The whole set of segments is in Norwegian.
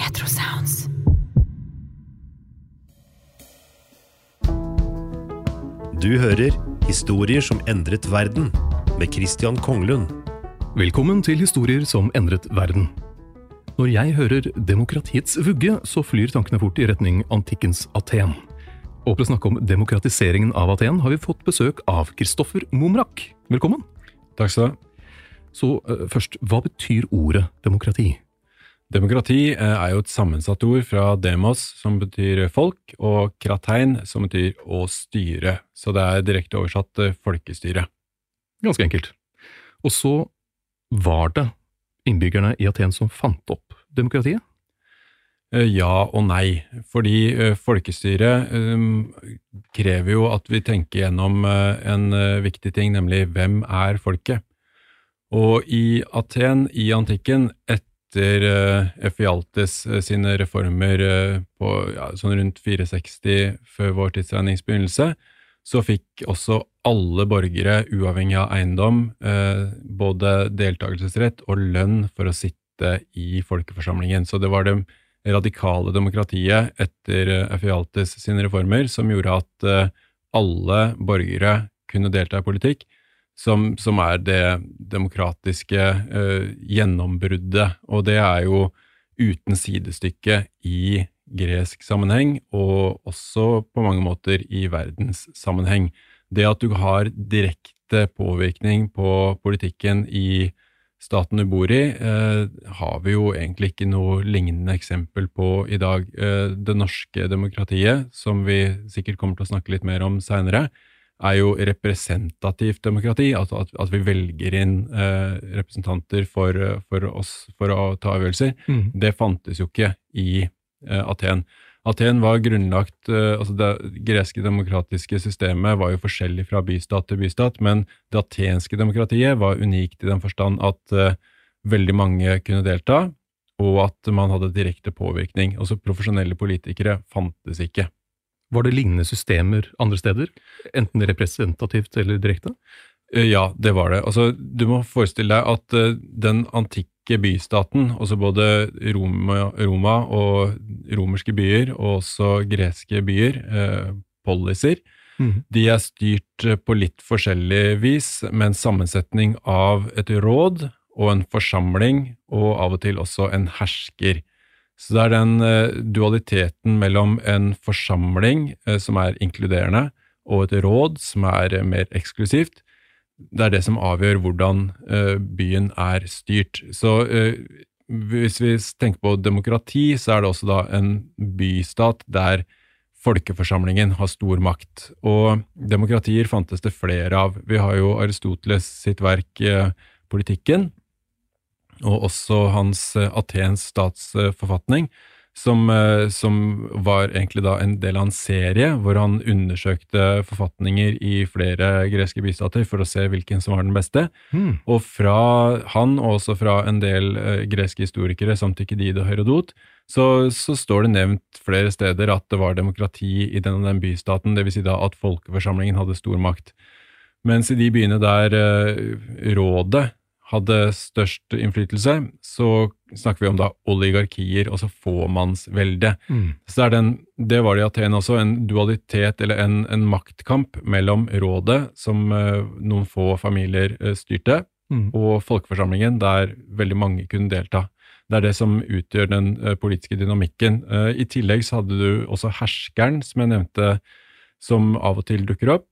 Retro Sounds. Du hører Historier som endret verden med Christian Konglund. Velkommen til Historier som endret verden. Når jeg hører demokratiets vugge, så flyr tankene fort i retning antikkens Aten. Og for å snakke om demokratiseringen av Aten har vi fått besøk av Kristoffer Momrak. Velkommen. Takk skal du ha. Så først, hva betyr ordet demokrati? Demokrati jo et sammensatt ord fra demos, som betyr folk, og kratein, som betyr å styre. Så det direkte oversatt folkestyre. Ganske enkelt. Og så var det innbyggerne i Aten som fant opp demokratiet? Ja og nei, fordi folkestyre krever jo at vi tenker gjennom en viktig ting, nemlig hvem folket? Og i Aten, i antikken, etter Ephialtes sine reformer på sånn rundt 460 før vår tidsregnings begynnelse, så fikk også alle borgere, uavhengig av eiendom, både deltakelsesrett og lønn for å sitte i folkeforsamlingen. Så det var det radikale demokratiet etter Ephialtes sine reformer som gjorde at alle borgere kunne delta i politikk, som det demokratiske gjennombruddet, og det jo uten sidestykke i gresk sammenheng, og også på mange måter i verdens sammenheng. Det at du har direkte påvirkning på politikken i staten du bor i, har vi jo egentlig ikke noe lignende eksempel på i dag. Det norske demokratiet, som vi sikkert kommer til å snakke litt mer om senere, jo representativt demokrati, altså at vi velger inn representanter for oss for å ta avgjørelser. Det fantes jo ikke i Aten. Aten var grunnlagt, altså det greske demokratiske systemet var jo forskjellig fra bystat til bystat, men det atenske demokratiet var unikt i den forstand at veldig mange kunne delta, og at man hadde direkte påvirkning. Også profesjonelle politikere fantes ikke. Var det lignende systemer andre steder, enten representativt eller direkte? Ja, det var det. Altså, du må forestille deg at den antikke bystaten, også både Roma og romerske byer, og også greske byer, poliser, de styrt på litt forskjellig vis, med en sammensetning av et råd og en forsamling, og av og til også en hersker. Så det den dualiteten mellom en forsamling som inkluderende, og et råd som mer eksklusivt. Det det som avgjør hvordan byen styrt. Så hvis vi tenker på demokrati, så det også da en bystat der folkeforsamlingen har stor makt. Og demokratier fantes det flere av. Vi har jo Aristoteles sitt verk Politikken, og også hans Atens statsforfatning, som var egentlig da en del av en serie, hvor han undersøkte forfatninger i flere greske bystater for å se hvilken som var den beste. Og fra han, og også fra en del greske historikere, som Thukydides og Herodot, så står det nevnt flere steder at det var demokrati i den bystaten, det vil si da at folkeforsamlingen hadde stor makt. Mens i de byene der rådet hadde størst innflytelse, så snakker vi om da oligarkier, altså fåmannsvelde. Så det var det i Aten også, en dualitet eller en maktkamp mellom rådet, som noen få familier styrte, og folkeforsamlingen, der veldig mange kunne delta. Det det som utgjør den politiske dynamikken. I tillegg så hadde du også herskeren, som jeg nevnte, som av og til dukker opp,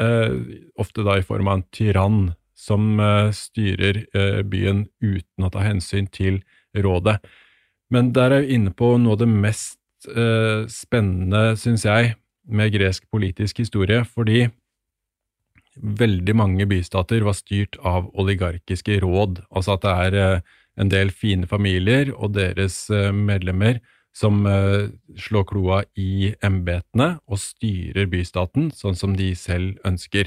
ofte da i form av en tyrann, som styrer byen uten å ta hensyn til rådet. Men der vi inne på noe av det mest spennende, synes jeg, med gresk politisk historie, fordi veldig mange bystater var styrt av oligarkiske råd, altså at det en del fine familier og deres medlemmer som slår kloa i embetene og styrer bystaten sånn som de selv ønsker.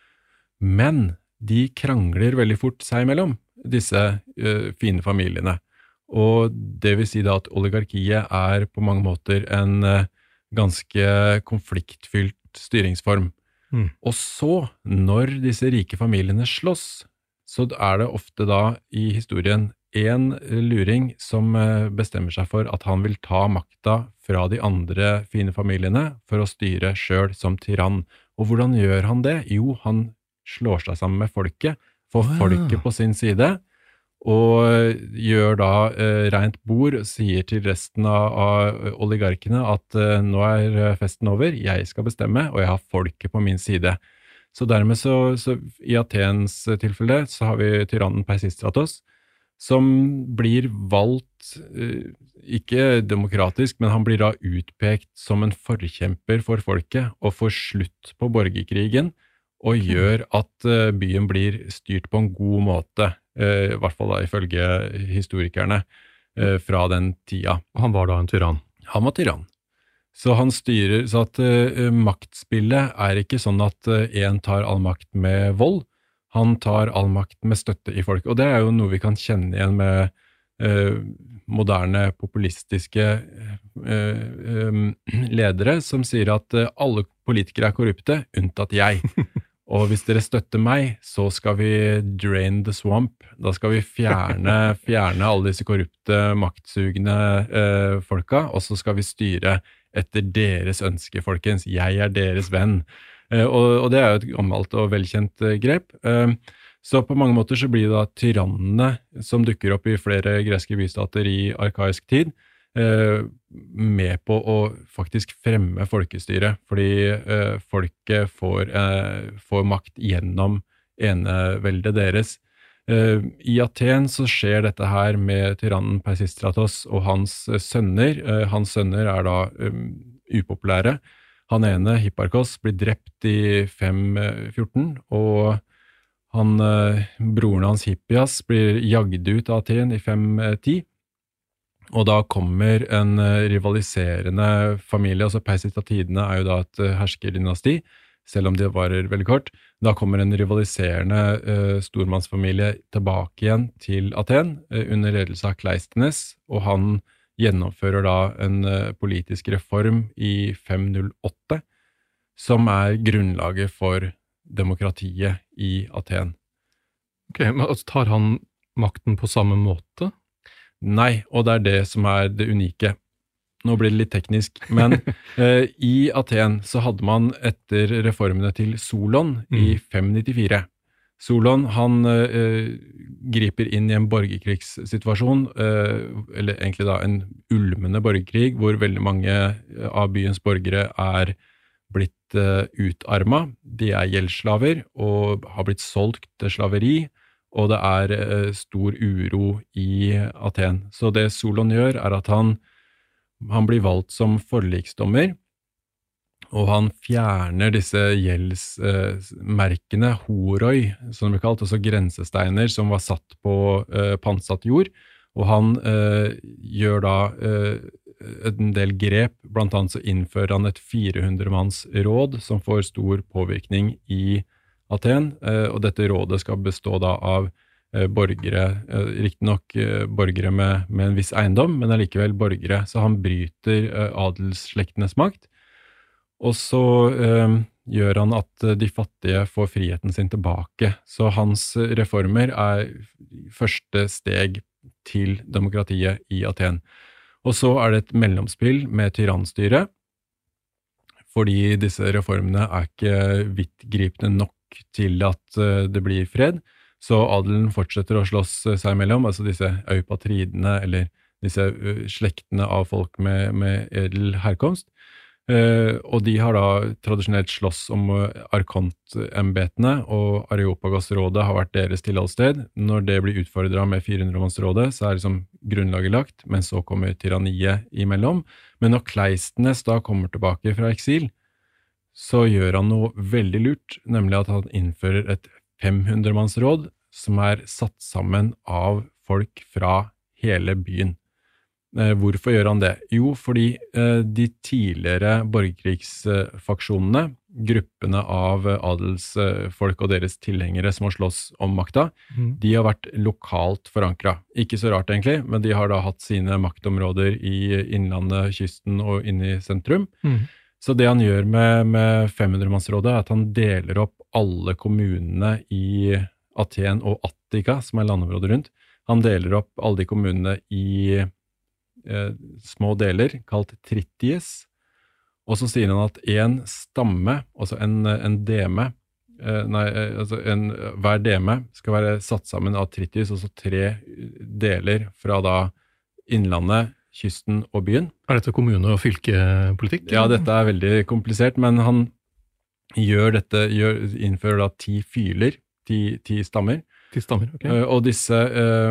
Men de krangler veldig fort seg imellom, disse fine familiene. Og det vil si da at oligarkiet på mange måter en ganske konfliktfylt styringsform. Og så, når disse rike familiene slåss, så det ofte da i historien en luring som bestemmer seg for at han vil ta makta fra de andre fine familiene for å styre selv som tyrann. Og hvordan gjør han det? Jo, han slår seg sammen med folket, får folket på sin side, og gjør da rent bord, sier til resten av oligarkene at nå festen over, jeg skal bestemme, og jeg har folket på min side. Så dermed så i Athens tilfelle så har vi tyrannen Peisistratos, som blir valgt, ikke demokratisk, men han blir da utpekt som en forkjemper for folket, og får slutt på borgerkrigen, og gjør at byen blir styrt på en god måte, i hvert fall da ifølge historikerne fra den tida. Han var da en tyrann? Han var tyrann. Så han styrer, så at maktspillet ikke sånn at en tar all makt med vold, han tar all makt med støtte i folk. Og det jo noe vi kan kjenne igjen med moderne populistiske ledere som sier at alle politikere korrupte, unntatt jeg. Og hvis dere støtter meg, så skal vi drain the swamp. Da skal vi fjerne alle disse korrupte, maktsugende folka, og så skal vi styre etter deres ønske, folkens. Jeg deres venn. Og det jo et gammelt og velkjent grep. Så på mange måter så blir det da tyrannene som dukker opp i flere greske bystater i arkaisk tid, med på å faktisk fremme folkestyret, fordi folket får makt gjennom eneveldet deres. I Aten så skjer dette her med tyrannen Peisistratos og hans sønner. Hans sønner da upopulære. Han ene, Hipparchos, blir drept i 514, og broren hans Hippias blir jagd ut av Aten i 510. Og da kommer en rivaliserende familie, altså Peisistatidene jo da et herskerdynasti, selv om det varer veldig kort. Da kommer en rivaliserende stormannsfamilie tilbake igjen til Aten, under ledelse av Kleisthenes, og han gjennomfører da en politisk reform i 508, som grunnlaget for demokratiet i Aten. Ok, men tar han makten på samme måte? Nei, og det det som det unike. Nå blir det litt teknisk, men i Aten så hadde man etter reformene til Solon i 594. Solon, han griper inn i en borgerkrigssituasjon, eller egentlig da en ulmende borgerkrig, hvor veldig mange av byens borgere blitt utarmet. De gjeldsslaver og har blitt solgt til slaveri, og det stor uro i Aten. Så det Solon gjør at han blir valgt som forliksdommer, og han fjerner disse gjeldsmerkene, horoi, som det blir kalt, altså grensesteiner som var satt på pantsatt jord, og han gjør da en del grep, blant annet så innfører han et 400-manns råd som får stor påvirkning i Aten, og dette rådet skal bestå da av borgere, riktig nok borgere med en viss eiendom, men allikevel borgere, så han bryter adelsslektenes makt, og så gjør han at de fattige får friheten sin tilbake. Så hans reformer første steg til demokratiet i Aten. Og så det et mellomspill med tyrannstyret, fordi disse reformene ikke vidtgripende nok til at det blir fred, så adelen fortsetter å slåss seg imellom, altså disse eupatridene, eller disse slektene av folk med edel herkomst, og de har da tradisjonelt slåss om arkantembetene, og Areopagos-rådet har vært deres tilholdssted. Når det blir utfordret med 400-mannsrådet, så liksom grunnlaget lagt, men så kommer tyranniet imellom. Men når Kleisthenes da kommer tilbake fra eksil, så gjør han noe veldig lurt, nemlig at han innfører et 500-mannsråd som satt sammen av folk fra hele byen. Hvorfor gjør han det? Jo, fordi de tidligere borgerkrigsfaksjonene, gruppene av adelsfolk og deres tilhengere som har slåss om makta, de har vært lokalt forankret. Ikke så rart egentlig, men de har da hatt sine maktområder i innlandet, kysten og inne i sentrum. Så det han gjør med 500-mannsrådet at han deler opp alle kommunene i Aten og Attika, som landområdet rundt, Han deler opp alle de kommunene i små deler, kalt trities, og så sier han at en stamme, altså en deme, hver deme skal være satt sammen av trities, altså 3 deler fra da innlandet, kysten og byen. Dette kommune- og fylkepolitikk? Ja, dette veldig komplisert, men han innfører da 10 fyler, 10 stammer. 10 stammer, ok. Og disse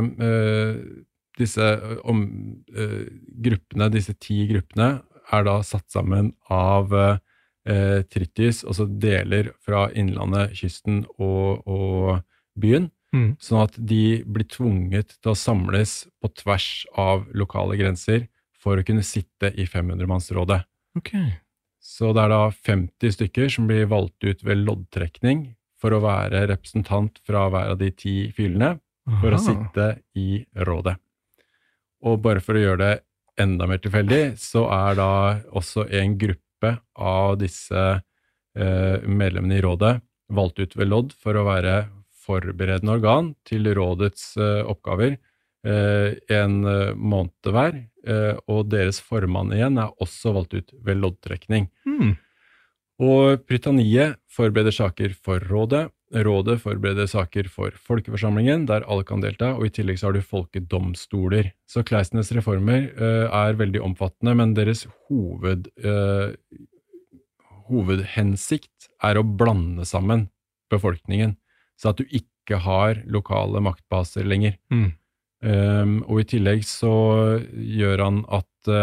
gruppene, disse 10 gruppene, da satt sammen av tritis, altså deler fra innlandet, kysten og byen, sånn at de blir tvunget til å samles på tvers av lokale grenser for å kunne sitte i 500-mannsrådet. Ok. Så det da 50 stykker som blir valgt ut ved loddtrekning for å være representant fra hver av de 10 fylene for å sitte i rådet. Og bare for å gjøre det enda mer tilfeldig, så da også en gruppe av disse medlemmene i rådet valgt ut ved lodd for å være forberedende organ til rådets oppgaver en måned hver, og deres formann igjen også valgt ut ved loddtrekning. Og Prytaniet forbereder saker for rådet, rådet forbereder saker for folkeforsamlingen, der alle kan delta, og i tillegg så har du folkedomstoler. Så Kleisnes reformer veldig omfattende, men deres hovedhensikt å blande sammen befolkningen, så at du ikke har lokale maktbaser lenger. Og i tillegg så gjør han at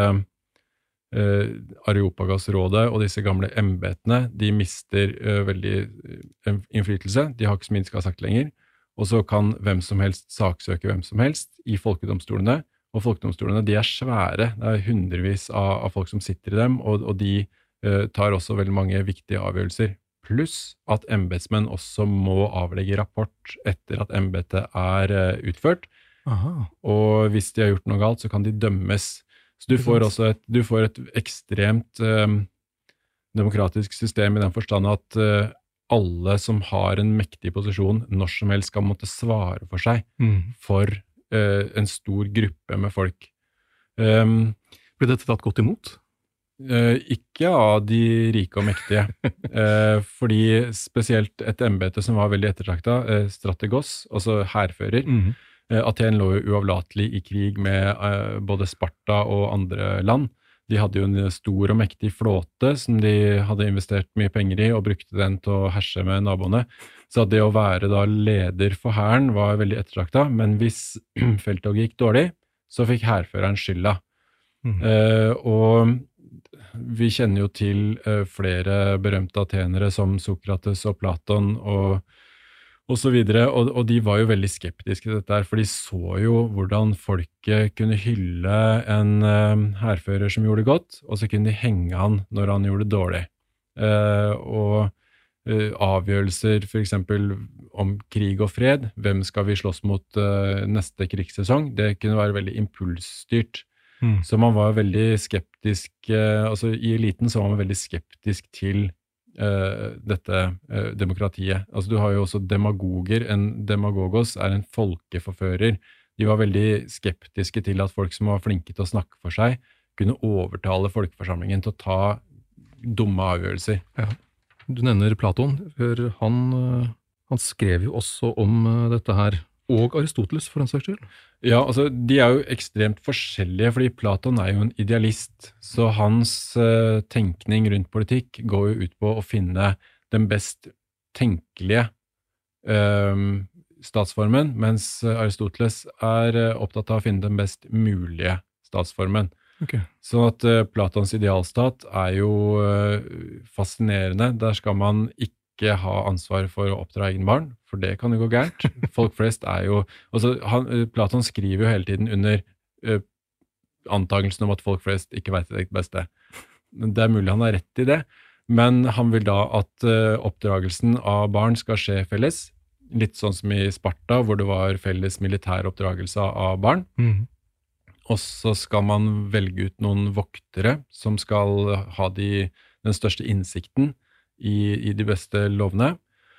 Areopagus-rådet og disse gamle embetene, de mister veldig innflytelse, de har ikke så mye de skal ha sagt lenger, og så kan hvem som helst saksøke hvem som helst i folkedomstolene, og folkedomstolene de svære, det hundrevis av folk som sitter i dem, og de tar også veldig mange viktige avgjørelser, pluss at embetsmenn også må avlegge rapport etter at embetet utført. Aha. Og hvis de har gjort noe galt, så kan de dømmes. Så du får også et ekstremt demokratisk system i den forstand at alle som har en mektig posisjon når som helst skal måtte svare for seg for en stor gruppe med folk. Ble dette tatt godt imot? Ikke av de rike og mektige, fordi spesielt et embete som var veldig ettertraktet, strategos, altså hærfører. Aten lå jo uavlatelig i krig med både Sparta og andre land. De hadde jo en stor og mektig flåte som de hadde investert mye penger i og brukte den til å herse med naboene. Så det å være da leder for hæren var veldig ettertraktet, men hvis felttoget gikk dårlig, så fikk hærføreren skylda. Og vi kjenner jo til flere berømte atenere som Sokrates og Platon og så videre, og de var jo veldig skeptiske til dette her, for de så jo hvordan folket kunne hylle en hærfører som gjorde det godt, og så kunne de henge han når han gjorde det dårlig. Og avgjørelser for eksempel om krig og fred, hvem skal vi slåss mot neste krigssesong, det kunne være veldig impulsstyrt. Så man var veldig skeptisk, altså i eliten så var man veldig skeptisk til dette demokratiet. Altså du har jo også demagoger, en demagogos en folkeforfører. De var veldig skeptiske til at folk som var flinke til å snakke for seg, kunne overtale folkeforsamlingen til å ta dumme avgjørelser. Ja. Du nevner Platon, for han skrev jo også om dette her, og Aristoteles for en saks skyld. Ja, altså de jo ekstremt forskjellige, fordi Platon jo en idealist, så hans tenkning rundt politikk går jo ut på å finne den best tenkelige statsformen, mens Aristoteles opptatt av å finne den best mulige statsformen. Okay. Så at Platons idealstat jo fascinerende. Der skal man ikke ha ansvar for å oppdra egen barn, for det kan jo gå gærent. Folk flest jo altså Platon skriver jo hele tiden under antagelsen om at folk flest ikke vet det beste. Det mulig han har rett i det, men han vil da at oppdragelsen av barn skal skje felles, litt sånn som i Sparta, hvor det var felles militær oppdragelse av barn. Og så skal man velge ut noen voktere som skal ha den største innsikten i de beste lovene.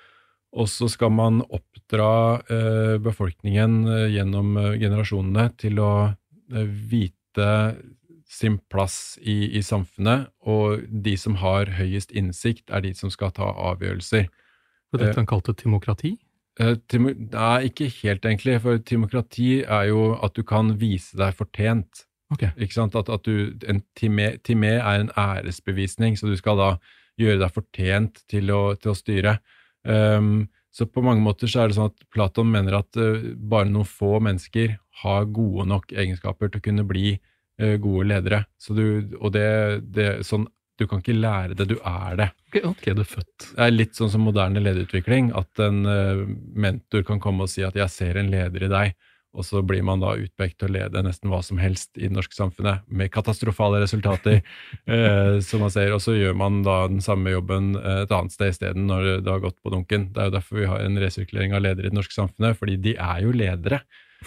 og så skal man oppdra befolkningen gjennom generasjonene til å vite sin plass i samfunnet, og de som har høyest innsikt de som skal ta avgjørelser. Og dette han kalte timokrati? Nei, ikke helt egentlig, for timokrati jo at du kan vise deg fortjent. Ok. Ikke sant? At timé en æresbevisning, så du skal da gjøre deg fortjent til å styre. Så på mange måter så det sånn at Platon mener at bare noen få mennesker har gode nok egenskaper til å kunne bli gode ledere. Så sånn, du kan ikke lære det, du det. Ok, du født. Det litt sånn som moderne lederutvikling, at en mentor kan komme og si at jeg ser en leder i deg, og så blir man da utpekt til å lede nesten hva som helst i det norske samfunnet, med katastrofale resultater, som man ser, og så gjør man da den samme jobben et annet sted i stedet når det har gått på dunken. Det jo derfor vi har en resirkulering av ledere i det norske samfunnet, fordi de jo ledere.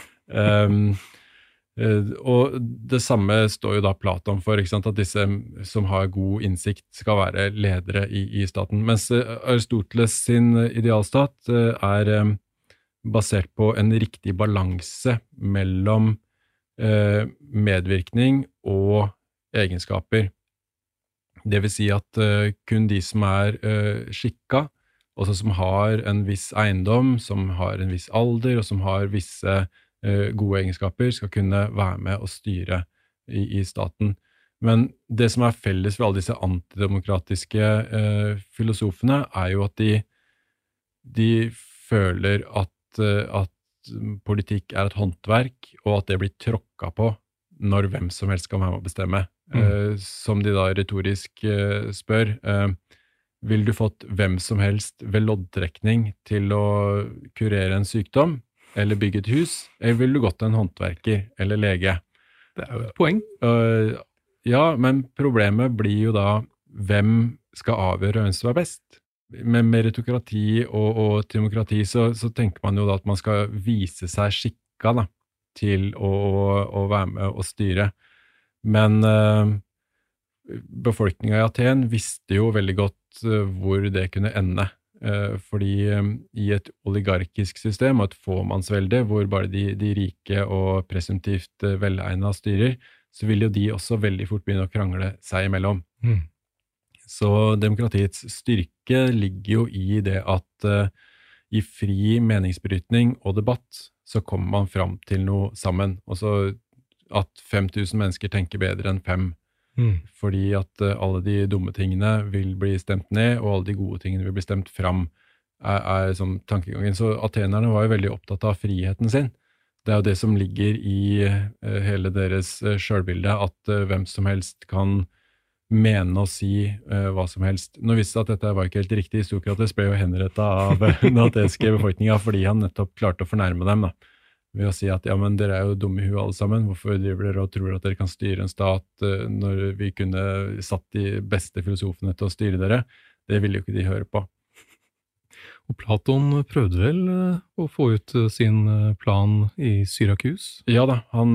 Og det samme står jo da Platon for, ikke sant? At disse som har god innsikt skal være ledere i staten, mens Aristoteles sin idealstat basert på en riktig balanse mellom medvirkning og egenskaper. Det vil si at kun de som skikka, også som har en viss eiendom, som har en viss alder, og som har visse gode egenskaper, skal kunne være med og styre i staten. Men det som felles for alle disse antidemokratiske filosofene jo at de føler at politikk et håndverk, og at det blir tråkka på når hvem som helst kan være med å bestemme. Som de da retorisk spør, vil du fått hvem som helst ved loddtrekning til å kurere en sykdom, eller bygge et hus, eller vil du gått til en håndverker eller lege? Det jo et poeng. Ja, men problemet blir jo da hvem skal avgjøre hvem som best. Med meritokrati og demokrati så tenker man jo da at man skal vise seg skikka da, til å være med og styre. Men befolkningen i Aten visste jo veldig godt hvor det kunne ende. Fordi i et oligarkisk system og et fåmannsvelde hvor bare de rike og presumptivt velegna styrer, så vil jo de også veldig fort begynne å krangle seg imellom. Så demokratiets styrke ligger jo i det at i fri meningsbrytning og debatt så kommer man fram til noe sammen. Og så at 5000 mennesker tenker bedre enn 5. Fordi at alle de dumme tingene vil bli stemt ned, og alle de gode tingene vil bli stemt fram, som tankegangen. Så atenerne var jo veldig opptatt av friheten sin. Det jo det som ligger i hele deres selvbilde, at hvem som helst kan mene og si hva som helst. Nå visste at dette var ikke helt riktig. Sokrates ble jo henrettet av den atenske befolkningen fordi han nettopp klarte å fornærme dem da. Ved å si at ja, men dere jo dumme i huet alle sammen. Hvorfor driver dere og tror at dere kan styre en stat når vi kunne satt de beste filosofene til å styre dere? Det ville jo ikke de høre på. Og Platon prøvde vel å få ut sin plan i Syrakus? Ja da, han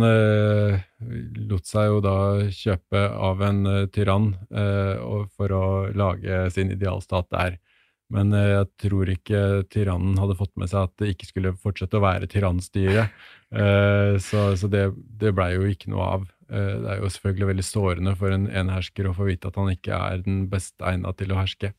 lot seg jo da kjøpe av en tyrann for å lage sin idealstat der. Men jeg tror ikke tyrannen hadde fått med seg at det ikke skulle fortsette å være tyrannstyre. Så det ble jo ikke noe av. Det jo selvfølgelig veldig sårende for en hersker å få vite at han ikke den beste egnet til å herske.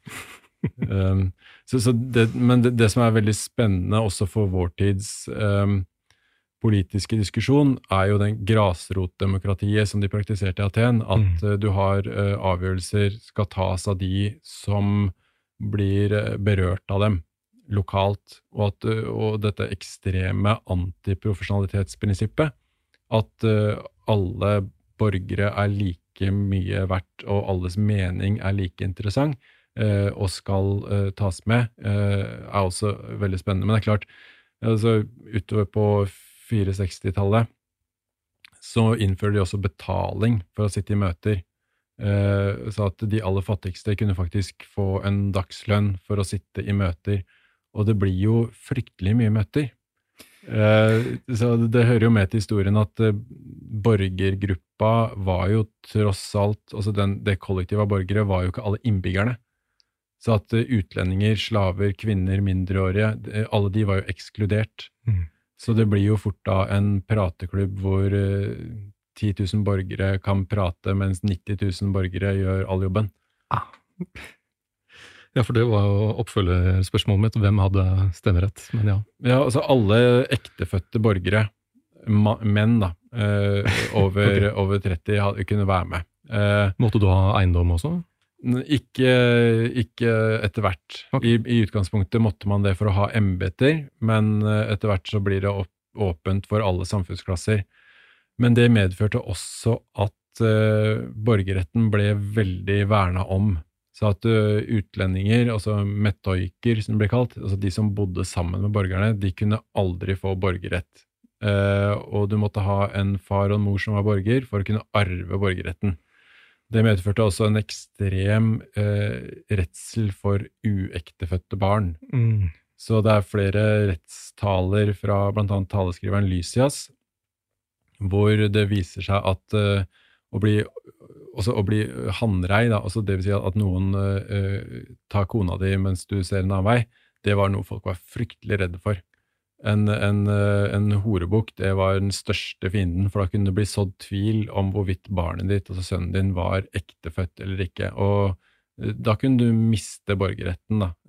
Men det som veldig spennende også for vår tids politiske diskusjon jo den grasrotdemokratiet som de praktiserte i Aten, at du har avgjørelser skal tas av de som blir berørt av dem lokalt, og dette ekstreme antiprofesjonalitetsprinsippet, at alle borgere like mye verdt, og alles mening like interessant, og skal tas med, også veldig spennende. Men det klart, altså, utover på 460-tallet, så innfører de også betaling for å sitte i møter. Så at de aller fattigste kunne faktisk få en dagslønn for å sitte i møter, og det blir jo fryktelig mye møter. Så det hører jo med til historien at borgergruppa var jo tross alt, altså det kollektivet av borgere var jo ikke alle innbyggerne. Så at utlendinger, slaver, kvinner, mindreårige, alle de var jo ekskludert. Så det blir jo fort da en prateklubb hvor 10 000 borgere kan prate, mens 90 000 borgere gjør all jobben. Ja, for det var jo oppfølgerspørsmålet mitt, hvem hadde stemmerett, men ja. Ja, altså alle ektefødte borgere, menn da, over 30 kunne være med. Måtte du ha eiendom også? Ikke etter hvert. Okay. I utgangspunktet måtte man det for å ha embeter, men etter hvert så blir det åpent for alle samfunnsklasser. Men det medførte også at borgerretten ble veldig vernet om. Så at utlendinger, altså metoiker som det ble kalt, altså de som bodde sammen med borgerne, de kunne aldri få borgerrett. Og du måtte ha en far og en mor som var borger for å kunne arve borgerretten. Det medførte også en ekstrem redsel for uektefødte barn. Så det flere rettstaler fra blant annet taleskriveren Lysias, hvor det viser seg at å bli handrei, da, altså det vil si at noen tar kona di mens du ser en annen vei, det var noe folk var fryktelig redde for. En horebukk, det var den største fienden, for da kunne det bli sådd tvil om hvorvidt barnet ditt, altså sønnen din, var ektefødt eller ikke, og da kunne du miste borgerretten da.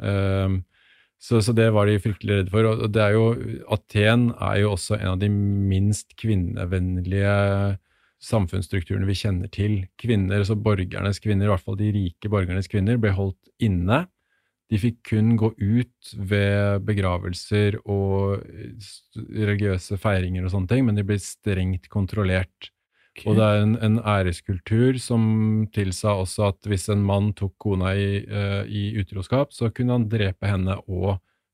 Så det var de fryktelig redde for, og det jo, Aten jo også en av de minst kvinnevennlige samfunnsstrukturene vi kjenner til. Kvinner, altså borgernes kvinner, i hvert fall de rike borgernes kvinner, ble holdt inne. De fikk kun gå ut ved begravelser og religiøse feiringer og sånne ting, men de ble strengt kontrollert. Okay. Og det en æreskultur som tilsa også at hvis en mann tok kona i utroskap, så kunne han drepe henne og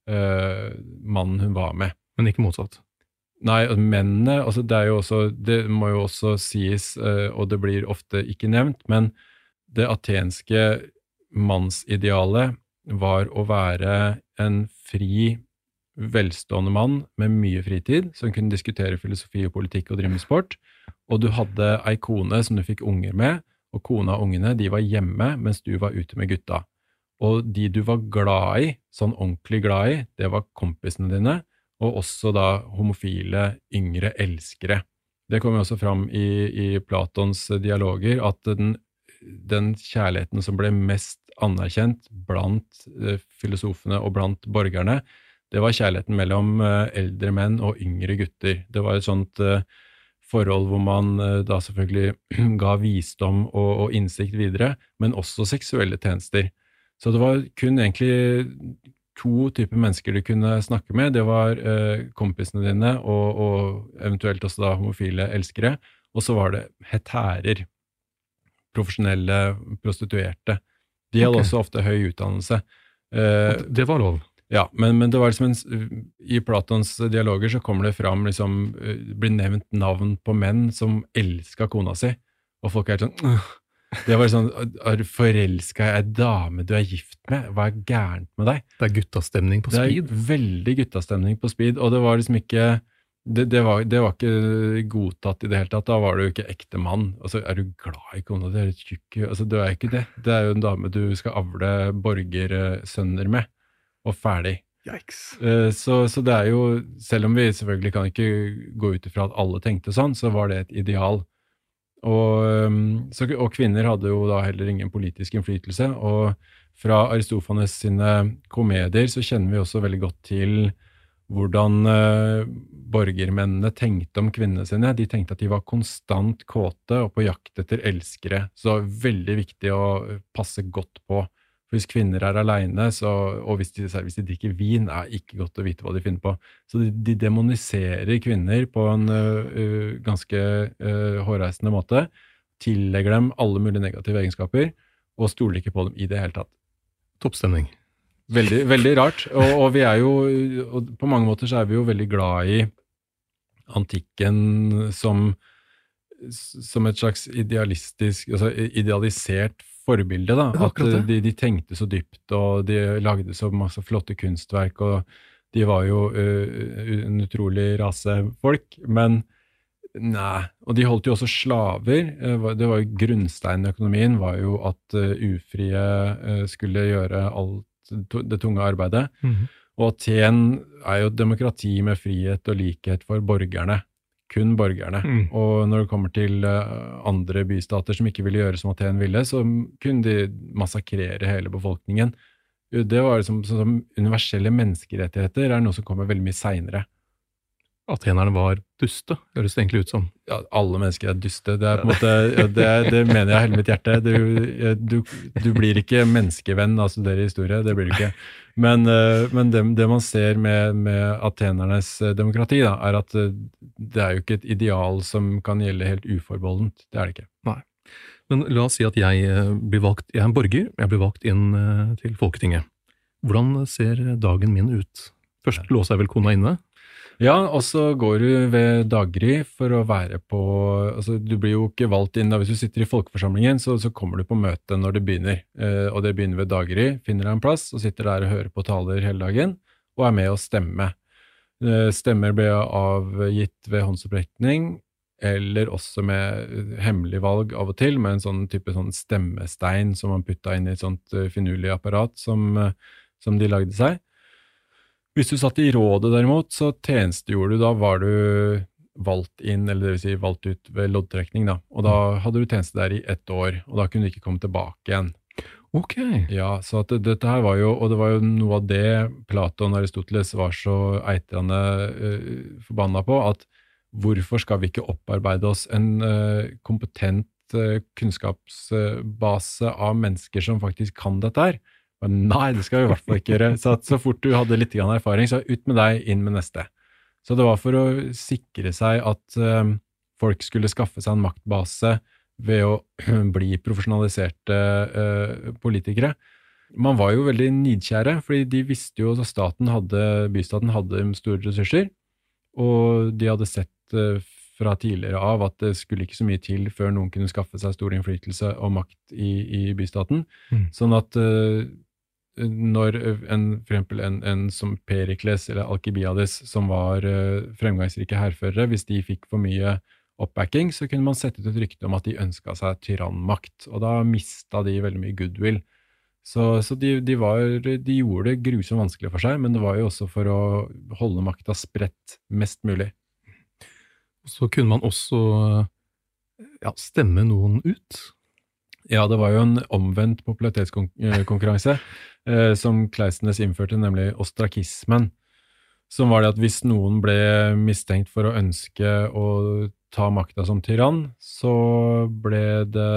mannen hun var med. Men ikke motsatt? Nei, mennene, altså det må jo også sies, og det blir ofte ikke nevnt, men det atenske mannsidealet var å være en fri, velstående mann med mye fritid, som kunne diskutere filosofi og politikk og drive med sport, og du hadde ei kone som du fikk unger med, og kona og ungene, de var hjemme mens du var ute med gutta. Og de du var glad i, sånn ordentlig glad i, det var kompisene dine, og også da homofile, yngre elskere. Det kommer også fram i Platons dialoger, at den kjærligheten som ble mest anerkjent blant filosofene og blant borgerne, det var kjærligheten mellom eldre menn og yngre gutter. Det var et sånt forhold hvor man da selvfølgelig ga visdom og innsikt videre, men også seksuelle tjenester. Så det var kun egentlig 2 typer mennesker du kunne snakke med. Det var kompisene dine og eventuelt også da homofile elskere, og så var det hetærer, profesjonelle prostituerte. De hadde også ofte høy utdannelse. Det var lov? Ja, men det var liksom i Platons dialoger så kommer det fram, liksom, blir nevnt navn på menn som elsket kona si, og folk sånn, det var sånn, du forelsket i en dame du gift med? Hva gærent med deg? Det guttastemning på speed? Det veldig guttastemning på speed, og det var liksom ikke, det var ikke godtatt i det hele tatt. Da var du ikke ekte mann. Altså, du glad i kona? Det litt tjukk. Altså, det ikke det. Det jo en dame du skal avle borgersønner med, og ferdig. Yikes. Så det jo, selv om vi selvfølgelig kan ikke gå ut ifra at alle tenkte sånn, så var det et ideal. Og kvinner hadde jo da heller ingen politisk innflytelse, og fra Aristofanes sine komedier så kjenner vi også veldig godt til hvordan borgermennene tenkte om kvinnene sine. De tenkte at de var konstant kåte og på jakt etter elskere. Så det var veldig viktig å passe godt på. For hvis kvinner alene, og hvis de drikker vin, ikke godt å vite hva de finner på. Så de demoniserer kvinner på en ganske hårreisende måte, tillegger dem alle mulige negative egenskaper, og stoler ikke på dem i det hele tatt. Toppstemning. Veldig, veldig rart, og vi jo, og på mange måter så vi jo veldig glad i antikken som et slags idealisert forbilde, da. At de tenkte så dypt, og de lagde så masse flotte kunstverk, og de var jo en utrolig rasefolk, men Nei, og de holdt jo også slaver. Det var jo grunnsteinen i økonomien, var jo at ufrie skulle gjøre alt det tunge arbeidet. Og Aten er jo et demokrati med frihet og likhet for borgerne. Kun borgerne. Og når det kommer til andre bystater som ikke ville gjøre som Aten ville, så kunne de massakrere hele befolkningen. Det var liksom som universelle menneskerettigheter er noe som kommer veldig mye senere. Atenerne var duste, høres det egentlig ut som. Ja, alle mennesker er dyste. Det er på en måte, det mener jeg i hele mitt hjerte. Du blir ikke menneskevenn av å studere historie, det blir du ikke. Men det man ser med atenernes demokrati, da, er at det er jo ikke et ideal som kan gjelde helt uforbeholdent. Det er det ikke. Nei. Men la oss si at jeg er en borger, jeg blir valgt inn til Folketinget. Hvordan ser dagen min ut? Først låser jeg vel kona inne? Ja, og så går du ved daggry for å være på, altså du blir jo ikke valgt inn da, hvis du sitter i folkeforsamlingen, så kommer du på møte når det begynner, og det begynner ved daggry, finner deg en plass og sitter der og hører på taler hele dagen, og er med å stemme. Stemmer blir avgitt ved håndsopprekning, eller også med hemmelig valg av og til, med en sånn type sånn stemmestein som man putta inn i et sånt finurlig apparat som de lagde seg. Hvis du satt i rådet derimot, så tjenestegjorde du, da var du valgt inn, eller det vil si valgt ut ved loddtrekning da, og da hadde du tjeneste der i 1 år, og da kunne du ikke komme tilbake igjen. Ok. Ja, så at dette her var jo, og det var jo noe av det Platon og Aristoteles var så eitrende forbanna på, at hvorfor skal vi ikke opparbeide oss en kompetent kunnskapsbase av mennesker som faktisk kan dette her? Nei, det skal vi i hvert fall ikke gjøre. Så fort du hadde litt erfaring, så ut med deg, inn med neste. Så det var for å sikre seg at folk skulle skaffe seg en maktbase ved å bli profesjonaliserte politikere. Man var jo veldig nidkjære, fordi de visste jo at bystaten hadde store ressurser, og de hadde sett fra tidligere av at det skulle ikke så mye til før noen kunne skaffe seg stor innflytelse og makt i bystaten. Sånn at når for eksempel en som Perikles eller Alkibiades, som var fremgangsrike hærførere, hvis de fikk for mye oppbacking, så kunne man sette ut et rykte om at de ønsket seg tyrannmakt, og da mistet de veldig mye goodwill. Så de gjorde det grusomt vanskelig for seg, men det var jo også for å holde makta spredt mest mulig. Så kunne man også stemme noen ut? Ja, det var jo en omvendt popularitetskonkurranse som Kleisnes innførte, nemlig ostrakismen, som var det at hvis noen ble mistenkt for å ønske å ta makta som tyrann, så ble det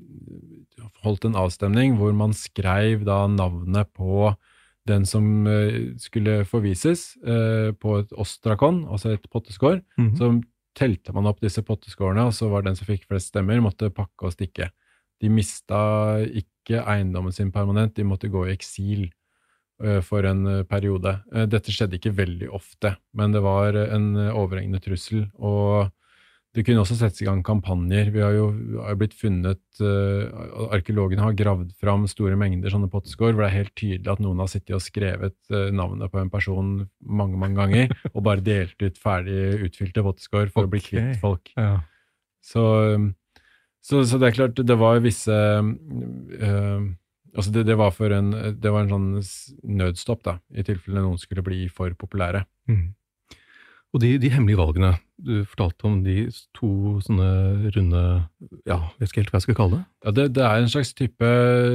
holdt en avstemning hvor man skrev da navnet på den som skulle forvises på et ostrakon, altså et potteskår. Så telte man opp disse potteskårene, og så var den som fikk flest stemmer, måtte pakke og stikke. De mistet ikke eiendommen sin permanent, de måtte gå i eksil for en periode. Dette skjedde ikke veldig ofte, men det var en overhengende trussel, og det kunne også settes i gang kampanjer. Vi har jo blitt funnet, arkeologene har gravd fram store mengder sånne potteskår, hvor det er helt tydelig at noen har sittet og skrevet navnet på en person mange, mange ganger, og bare delt ut ferdig utfylte potteskår for å bli kvitt folk. Ja. Så det er klart, det var visse altså det var en sånn nødstopp da, i tilfelle noen skulle bli for populære. Og de hemmelige valgene, du fortalte om de 2 sånne runde, vet ikke helt hva jeg skal kalle det? Ja, det er en slags type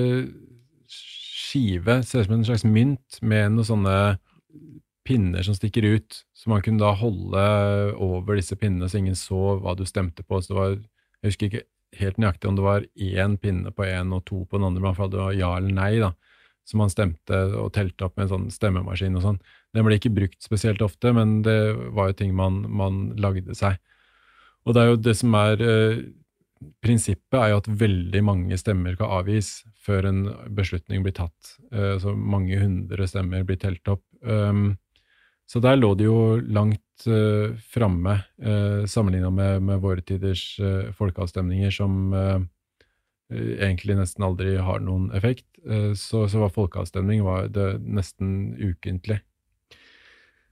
skive, ser ut som en slags mynt med noen sånne pinner som stikker ut, så man kunne da holde over disse pinnene så ingen så hva du stemte på. Så det var, jeg husker ikke helt nøyaktig om det var 1 pinne på en og 2 på den andre, men for det var ja eller nei da, så man stemte og telte opp med en sånn stemmemaskin og sånn. Den ble ikke brukt spesielt ofte, men det var jo ting man lagde seg. Og det er jo det som er prinsippet er jo at veldig mange stemmer kan avgis før en beslutning blir tatt. Så mange 100 stemmer blir telt opp. Så der lå det jo langt framme, sammenlignet med våre tiders folkeavstemninger som egentlig nesten aldri har noen effekt. Så var folkeavstemning var det nesten ukentlig.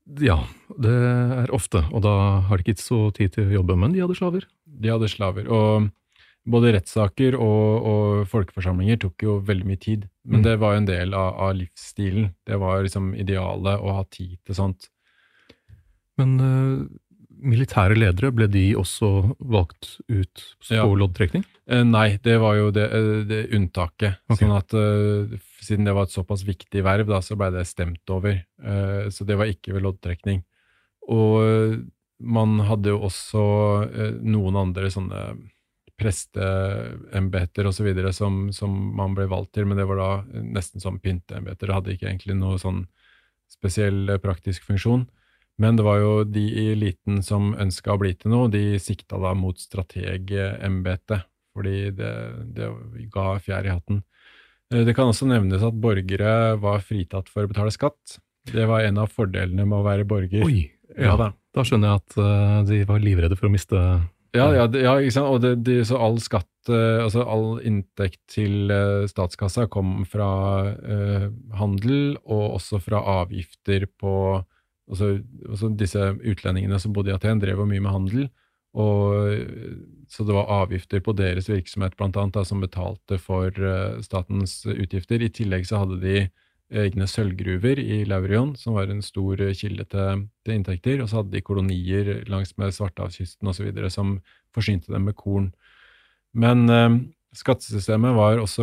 Ja, det ofte, og da har de ikke så tid til å jobbe, men de hadde slaver. De hadde slaver, og både rettssaker og folkeforsamlinger tok jo veldig mye tid, men det var jo en del av livsstilen. Det var liksom idealet å ha tid til sånt. Men militære ledere, ble de også valgt ut på loddtrekning? Nei, det var jo det unntaket. Okay. Sånn at siden det var et såpass viktig verv, da, så ble det stemt over. Så det var ikke ved loddtrekning. Og man hadde jo også noen andre sånne presteembeter og så videre som man ble valgt til, men det var da nesten som pynteembeter. Det hadde ikke egentlig noe sånn spesiell praktisk funksjon. Men det var jo de i eliten som ønsket å bli til noe, de sikta da mot strategembetet, fordi det ga fjær i hatten. Det kan også nevnes at borgere var fritatt for å betale skatt. Det var en av fordelene med å være borger. Oi, ja da skjønner jeg at de var livredde for å miste... Ja, ikke sant? Og så all skatt, altså all inntekt til statskassa kom fra handel, og også fra avgifter på... Også disse utlendingene som bodde i Aten drev mye med handel, og så det var avgifter på deres virksomhet blant annet da, som betalte for statens utgifter. I tillegg så hadde de egne sølvgruver i Laurion, som var en stor kilde til inntekter, og så hadde de kolonier langs med Svartehavskysten og så videre, som forsynte dem med korn. Men skattesystemet var også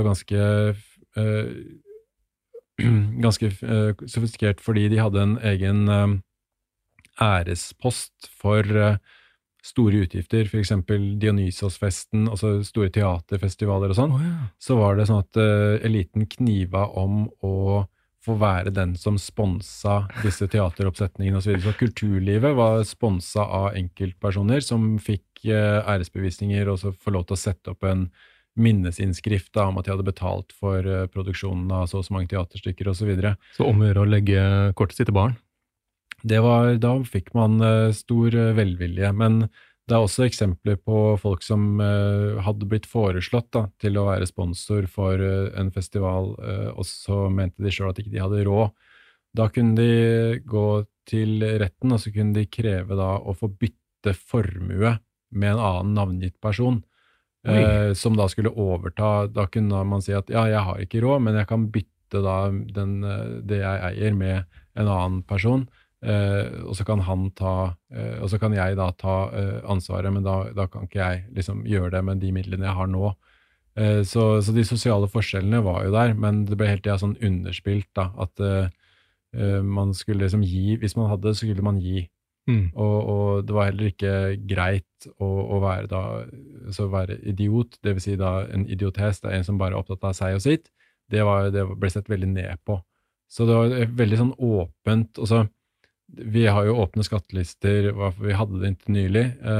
ganske sofistikert, fordi de hadde en egen ærespost for store utgifter, for eksempel Dionysos-festen, altså store teaterfestivaler og sånn. Så var det sånn at eliten kniva om å få være den som sponsa disse teateroppsetningene og så videre. Så kulturlivet var sponsa av enkeltpersoner som fikk æresbevisninger og så få lov til å sette opp en minnesinnskrift da, om at de hadde betalt for produksjonen av så mange teaterstykker og så videre. Så om å gjøre å legge kortet sitt til barn? Da fikk man stor velvilje, men det er også eksempler på folk som hadde blitt foreslått da, til å være sponsor for en festival, og så mente de selv at ikke de hadde råd. Da kunne de gå til retten, og så kunne de kreve da å få bytte formue med en annen navngitt person, som da skulle overta. Da kunne man si at ja, jeg har ikke råd, men jeg kan bytte da det jeg eier med en annen person, og så kan og så kan jeg da ta ansvaret, men da kan ikke jeg liksom gjøre det med de midlene jeg har nå. Så de sosiale forskjellene var jo der, men det ble helt sånn underspilt da, at man skulle liksom gi, hvis man hadde, så skulle man gi. Og det var heller ikke greit å være idiot, det vil si da en idiotes, det en som bare er opptatt av seg og sitt. Det ble sett veldig ned på. Så det var veldig sånn åpent, og så vi har jo åpne skattelister, vi hadde det inntil nylig,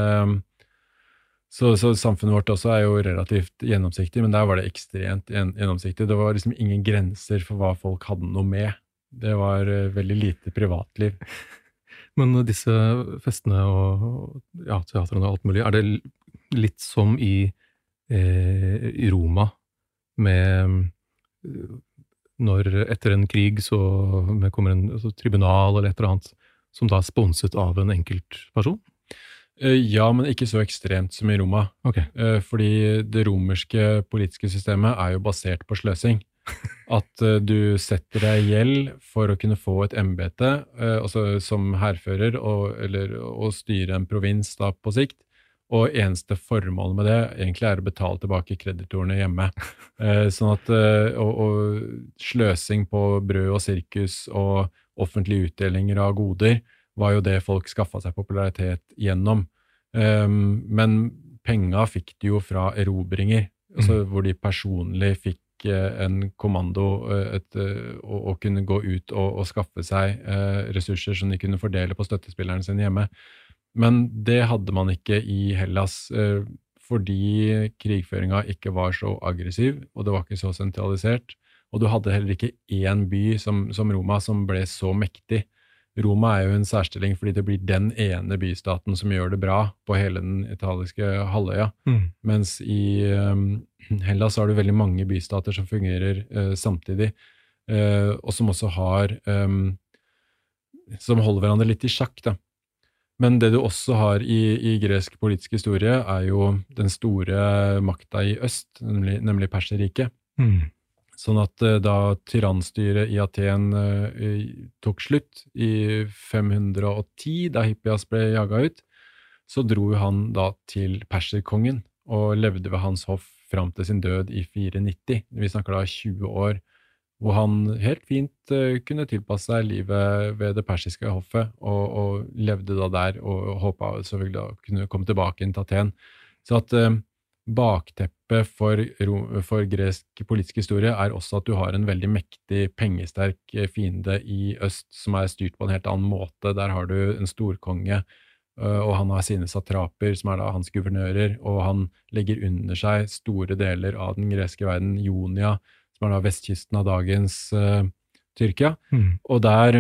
så samfunnet vårt også jo relativt gjennomsiktig, men der var det ekstremt gjennomsiktig. Det var liksom ingen grenser for hva folk hadde noe med. Det var veldig lite privatliv. Men disse festene og teatrene og alt mulig, det litt som i Roma, med når etter en krig så kommer en tribunal eller et eller annet som da sponset av en enkelt person? Ja, men ikke så ekstremt som i Roma. Okay. Fordi det romerske politiske systemet jo basert på sløsing. At du setter deg i gjeld for å kunne få et embete, altså som hærfører, og styre en provins da på sikt. Og eneste formål med det egentlig å betale tilbake kreditorene hjemme. Sånn at og sløsing på brød og sirkus og offentlige utdelinger av goder var jo det folk skaffet seg popularitet gjennom. Men penga fikk de jo fra erobringer, altså hvor de personlig fikk en kommando og kunne gå ut og skaffe seg ressurser som de kunne fordele på støttespillerne sine hjemme. Men det hadde man ikke i Hellas, fordi krigføringa ikke var så aggressiv, og det var ikke så sentralisert. Og du hadde heller ikke én by som Roma som ble så mektig. Roma jo en særstilling fordi det blir den ene bystaten som gjør det bra på hele den italiske halvøya. Mens i Hellas har du veldig mange bystater som fungerer samtidig, og som også har som holder hverandre litt i sjakk, da. Men det du også har i gresk politisk historie, jo den store makta i øst, nemlig Perserriket. Sånn at da tyrannstyret i Aten tok slutt i 510, da Hippias ble jaget ut, så dro han da til perserkongen og levde ved hans hoff fram til sin død i 490. Vi snakker da 20 år, hvor han helt fint kunne tilpasse seg livet ved det persiske hoffet, og levde da der, og håpet selvfølgelig da kunne komme tilbake inn til Aten. Så at bakteppet for gresk politisk historie også at du har en veldig mektig, pengesterk fiende i øst, som styrt på en helt annen måte. Der har du en storkonge, og han har sine satraper, som da hans guvernører, og han legger under seg store deler av den greske verden, Ionia, som da vestkysten av dagens Tyrkia. Og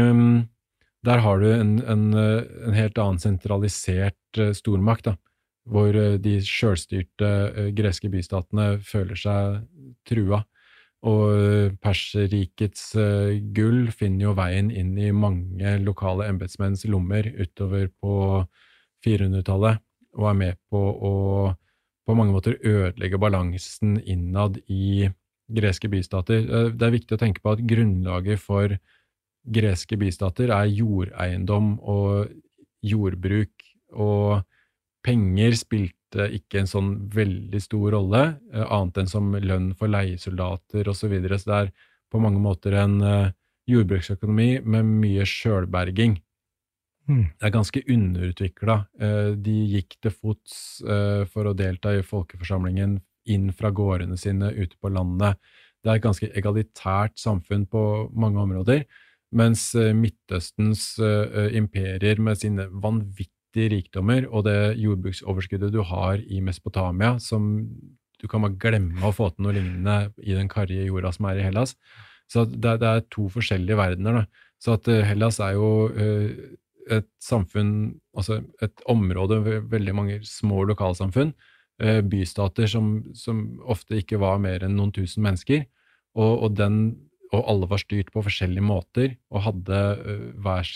der har du en helt annen sentralisert stormakt, da, hvor de selvstyrte greske bystatene føler seg trua. Og Perserrikets gull finner jo veien inn i mange lokale embetsmenns lommer utover på 400-tallet, og med på mange måter ødelegge balansen innad i greske bystater. Det viktig å tenke på at grunnlaget for greske bystater jordeiendom og jordbruk, og penger spilte ikke en sånn veldig stor rolle, annet enn som lønn for leiesoldater og så videre. Så det på mange måter en jordbruksøkonomi med mye selvberging. Det ganske underutviklet. De gikk til fots for å delta i folkeforsamlingen inn fra gårdene sine ute på landet. Det et ganske egalitært samfunn på mange områder, mens Midtøstens imperier med sine vanvittige rikdommer og det jordbruksoverskuddet du har i Mesopotamia, som du kan bare glemme å få til noe lignende i den karrige jorda som i Hellas. Så det to forskjellige verdener, da. Så at Hellas jo et samfunn, altså et område med veldig mange små lokalsamfunn, bystater som ofte ikke var mer enn noen tusen mennesker, og alle var styrt på forskjellige måter, og hadde hver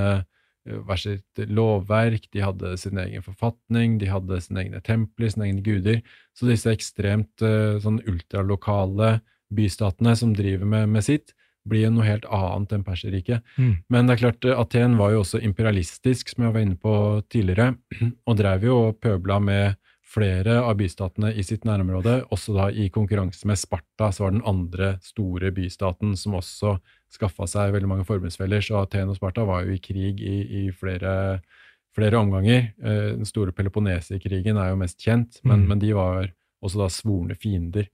sitt lovverk, de hadde sin egen forfatning, de hadde sine egne templer, sine egne guder. Så disse ekstremt sånn ultralokale bystatene som driver med sitt, blir noe helt annet enn Perserriket. Men det klart, Aten var jo også imperialistisk, som jeg var inne på tidligere, og drev jo og pøbla med flere av bystatene i sitt nærområde, også da i konkurranse med Sparta, så var den andre store bystaten som også skaffet seg veldig mange forbundsfeller, så Aten og Sparta var jo i krig i flere omganger. Den store Peloponneserkrigen jo mest kjent, men de var også da svorne fiender.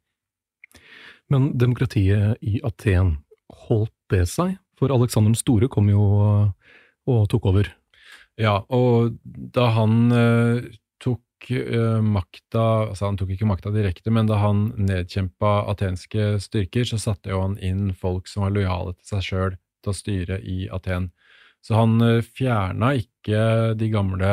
Men demokratiet i Aten, holdt det seg? For Alexander den store kom jo og tok over. Ja, og da han tok makta, altså han tok ikke makta direkte, men da han nedkjempet atenske styrker, så satte jo han inn folk som var lojale til seg selv til å styre i Aten. Så han fjernet ikke de gamle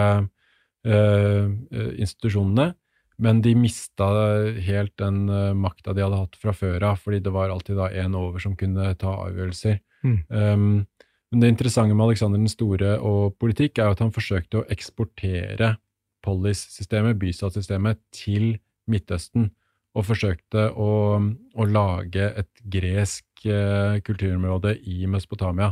institusjonene, men de mistet helt den makta de hadde hatt fra før av, fordi det var alltid da en over som kunne ta avgjørelser. Men det interessante med Alexander den store og politikk jo at han forsøkte å eksportere polis-systemet, bystatssystemet, til Midtøsten, og forsøkte å lage et gresk kulturområde i Mesopotamia,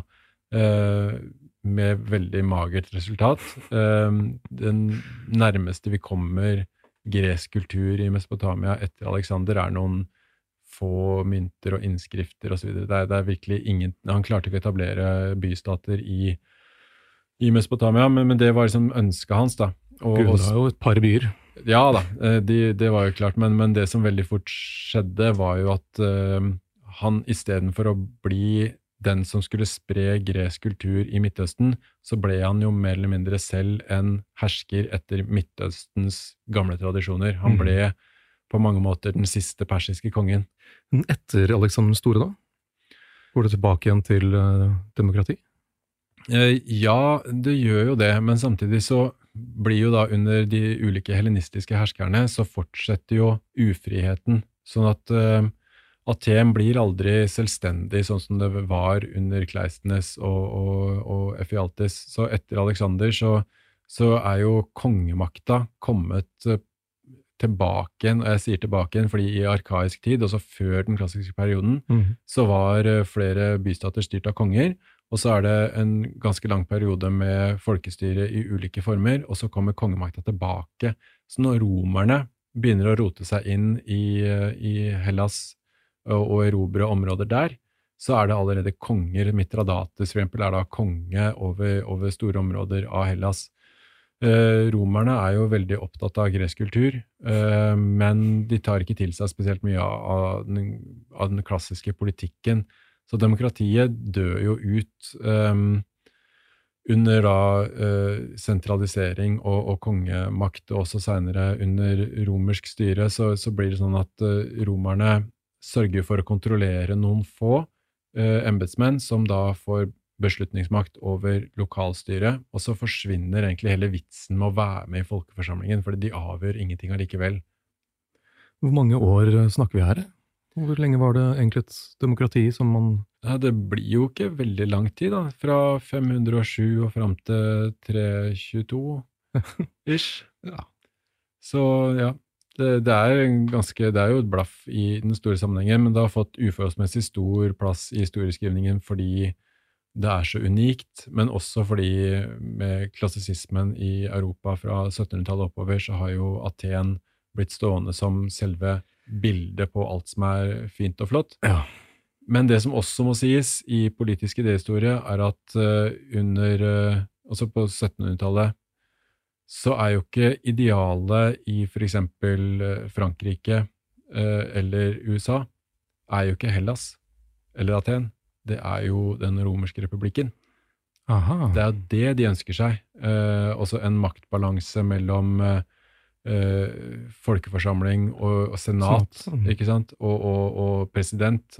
med veldig magert resultat. Den nærmeste vi kommer gresk kultur i Mesopotamia etter Alexander noen få mynter og innskrifter og så videre. Det virkelig han klarte ikke å etablere bystater i Mesopotamia, men det var liksom ønsket hans da. Gud, det jo et par byer. Ja da, det var jo klart, men det som veldig fort skjedde var jo at han i stedet for å bli den som skulle spre gresk kultur i Midtøsten, så ble han jo mer eller mindre selv en hersker etter Midtøstens gamle tradisjoner. Han ble på mange måter den siste persiske kongen. Men etter Alexander den store da? Går det tilbake igjen til demokrati? Ja, det gjør jo det, men samtidig så blir jo da under de ulike hellenistiske herskerne, så fortsetter jo ufriheten, sånn at Aten blir aldri selvstendig, sånn som det var under Kleisthenes og Ephialtes. Så etter Alexander så jo kongemakta kommet tilbake igjen, og jeg sier tilbake igjen fordi i arkaisk tid, altså før den klassiske perioden, så var flere bystater styrt av konger, og så det en ganske lang periode med folkestyre i ulike former, og så kommer kongemakta tilbake. Så når romerne begynner å rote seg inn i Hellas og erobre områder der, så det allerede konger. Mithridates for eksempel da konge over store områder av Hellas. Romerne jo veldig opptatt av gresk kultur, men de tar ikke til seg spesielt mye av den klassiske politikken. Så demokratiet dør jo ut under sentralisering og kongemakt, og også senere under romersk styre, så blir det sånn at romerne sørger for å kontrollere noen få embetsmenn som da får beslutningsmakt over lokalstyret, og så forsvinner egentlig hele vitsen med å være med i folkeforsamlingen, fordi de avgjør ingenting allikevel. Hvor mange år snakker vi her? Hvor lenge var det egentlig et demokrati som man... Ja, det blir jo ikke veldig lang tid da, fra 507 og frem til 322-ish. Ja. Så ja, det jo et blaff i den store sammenhengen, men det har fått uforholdsmessig stor plass i historieskrivningen fordi det så unikt, men også fordi med klassisismen i Europa fra 1700-tallet oppover, så har jo Aten blitt stående som selve bildet på alt som fint og flott. Ja. Men det som også må sies i politisk idéhistorie at også på 1700-tallet, så jo ikke idealet i for eksempel Frankrike eller USA, jo ikke Hellas eller Aten. Det jo den romerske republikken. Aha. Det det de ønsker seg. Også en maktbalanse mellom folkeforsamling og senat, ikke sant? Og president.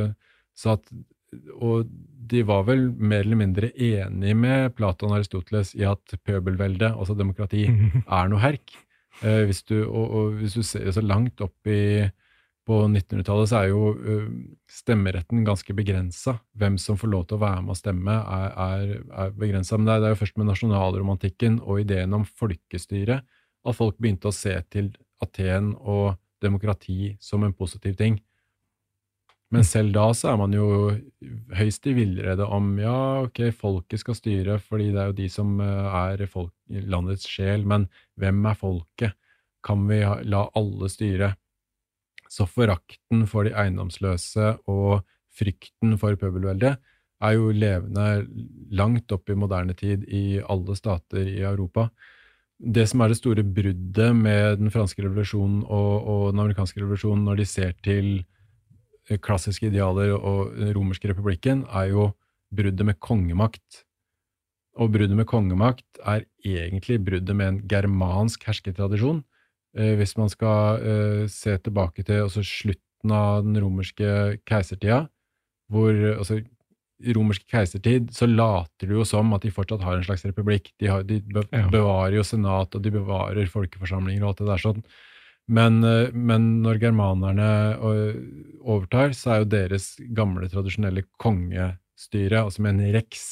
Og de var vel mer eller mindre enige med Platon og Aristoteles i at pøbelvelde, altså demokrati, noe herk. Hvis du ser så langt opp på 1900-tallet, så jo stemmeretten ganske begrenset. Hvem som får lov til å være med å stemme begrenset. Men det jo først med nasjonalromantikken og ideen om folkestyre at folk begynte å se til Aten og demokrati som en positiv ting. Men selv da så man jo høyst i villrede om, ja, ok, folket skal styre, fordi det jo de som landets sjel, men hvem folket? Kan vi la alle styre? Så forakten for de eiendomsløse og frykten for pøbelveldet jo levende langt opp i moderne tid i alle stater i Europa. Det som det store bruddet med den franske revolusjonen og den amerikanske revolusjonen når de ser til klassiske idealer og den romerske republikken, jo bruddet med kongemakt. Og bruddet med kongemakt egentlig bruddet med en germansk herskertradisjon. Hvis man skal se tilbake til slutten av den romerske keisertida, hvor i romersk keisertid så later det jo som at de fortsatt har en slags republikk. De bevarer jo senat, og de bevarer folkeforsamlinger og alt det der sånn. Men når germanerne overtar, så jo deres gamle tradisjonelle kongestyre, altså med en rex,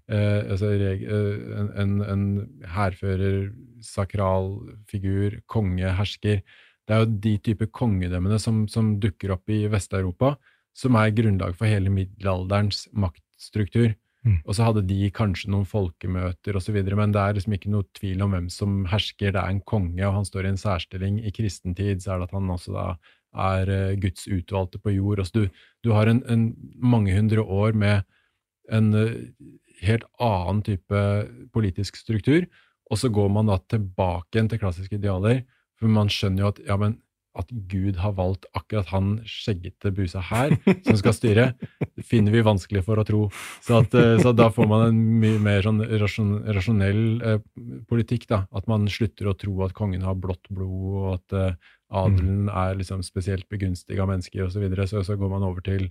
en herfører, sakral figur, konge, hersker. Det jo de type kongedømmene som dukker opp i Vest-Europa, som grunnlag for hele middelalderens maktstruktur. Og så hadde de kanskje noen folkemøter og så videre, men det liksom ikke noe tvil om hvem som hersker. Det en konge, og han står i en særstilling. I kristentid så det at han også da Guds utvalgte på jord. Altså du har en mange hundre år med en helt annen type politisk struktur, og så går man da tilbake igjen til klassiske idealer, for man skjønner jo at, ja, men at Gud har valgt akkurat han skjeggete busa her, som skal styre, finner vi vanskelig for å tro. Så da får man en mye mer sånn rasjonell politikk, da. At man slutter å tro at kongen har blått blod, og at adelen liksom spesielt begunstiget av mennesker, og så videre. Så går man over til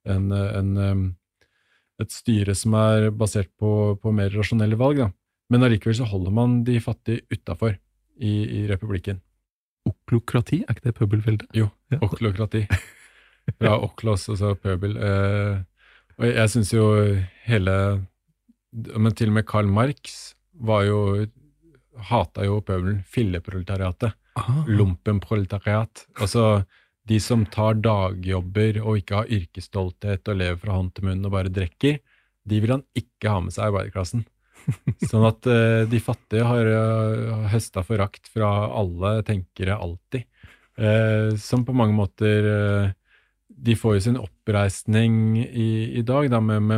et styre som basert på mer rasjonelle valg, da. Men allikevel så holder man de fattige utenfor i republikken. Oklokrati, ikke det pøbelvelde? Jo, oklokrati. fra Oklos og så Pøbel. Og jeg synes jo men til og med Karl Marx hata jo Pøbelen, filleproletariatet, lumpenproletariat. Altså de som tar dagjobber og ikke har yrkesstolthet og lever fra hånd til munn og bare drikker, de vil han ikke ha med seg i arbeiderklassen. Sånn at de fattige har høstet forakt fra alle tenkere alltid. Som på mange måter, de får jo sin oppreisning i dag da, med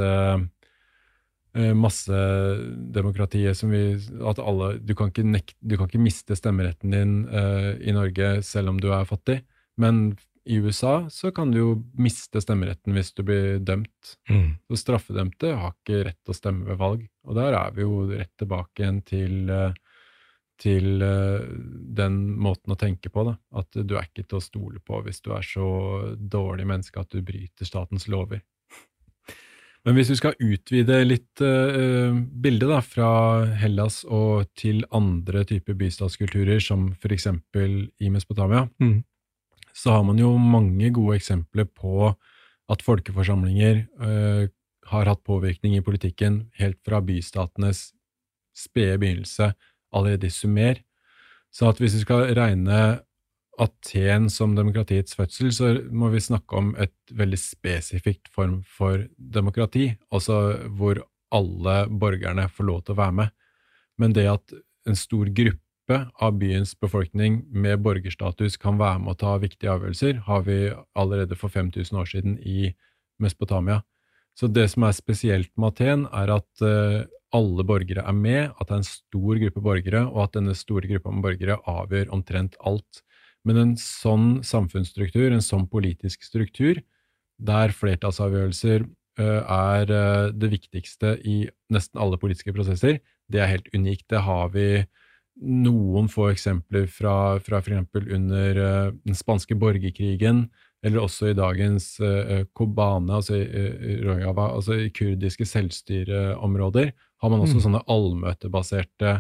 masse demokratiet som at alle, du kan ikke miste stemmeretten din i Norge selv om du er fattig, men i USA så kan du jo miste stemmeretten hvis du blir dømt. Så straffedømte har ikke rett til å stemme ved valg, og der er vi jo rett tilbake igjen til den måten å tenke på, da. At du er ikke til å stole på hvis du er så dårlig menneske at du bryter statens lover. Men hvis vi skal utvide litt bildet da, fra Hellas og til andre typer bystatskulturer, som for eksempel i Mesopotamia, så har man jo mange gode eksempler på at folkeforsamlinger har hatt påvirkning i politikken helt fra bystatenes spede begynnelse allerede i Sumer. Så at hvis vi skal regne Aten som demokratiets fødsel, så må vi snakke om et veldig spesifikt form for demokrati, altså hvor alle borgerne får lov til å være med. Men det at en stor gruppe av byens befolkning med borgerstatus kan være med å ta viktige avgjørelser, har vi allerede for 5000 år siden i Mesopotamia. Så det som er spesielt med Aten er at alle borgere er med, at det er en stor gruppe borgere, og at denne store gruppa med borgere avgjør omtrent alt. Men en sånn samfunnsstruktur, en sånn politisk struktur, der flertallsavgjørelser er det viktigste i nesten alle politiske prosesser, det er helt unikt. Det har vi noen få eksempler fra for eksempel under den spanske borgerkrigen, eller også i dagens Kobane, altså i Rojava, altså i kurdiske selvstyreområder, har man også sånne allmøtebaserte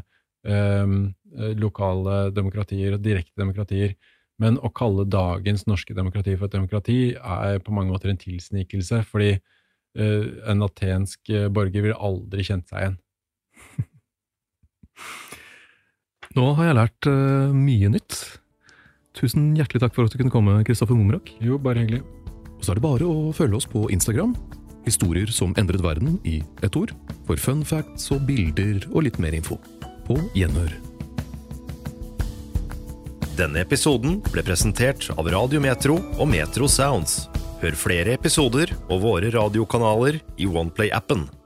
lokale demokratier og direkte demokratier. Men å kalle dagens norske demokrati for et demokrati er på mange måter en tilsnikelse, fordi en atensk borger vil aldri kjent seg igjen. Nå har jeg lært mye nytt. Tusen hjertelig takk for at du kunne komme, Kristoffer Momrak. Jo, bare hyggelig. Og så er det bare å følge oss på Instagram. Historier som endret verden i ett ord. For fun facts og bilder og litt mer info. På gjenhør. Denne episoden ble presentert av Radio Metro og Metro Sounds. Hør flere episoder og våre radiokanaler i OnePlay-appen.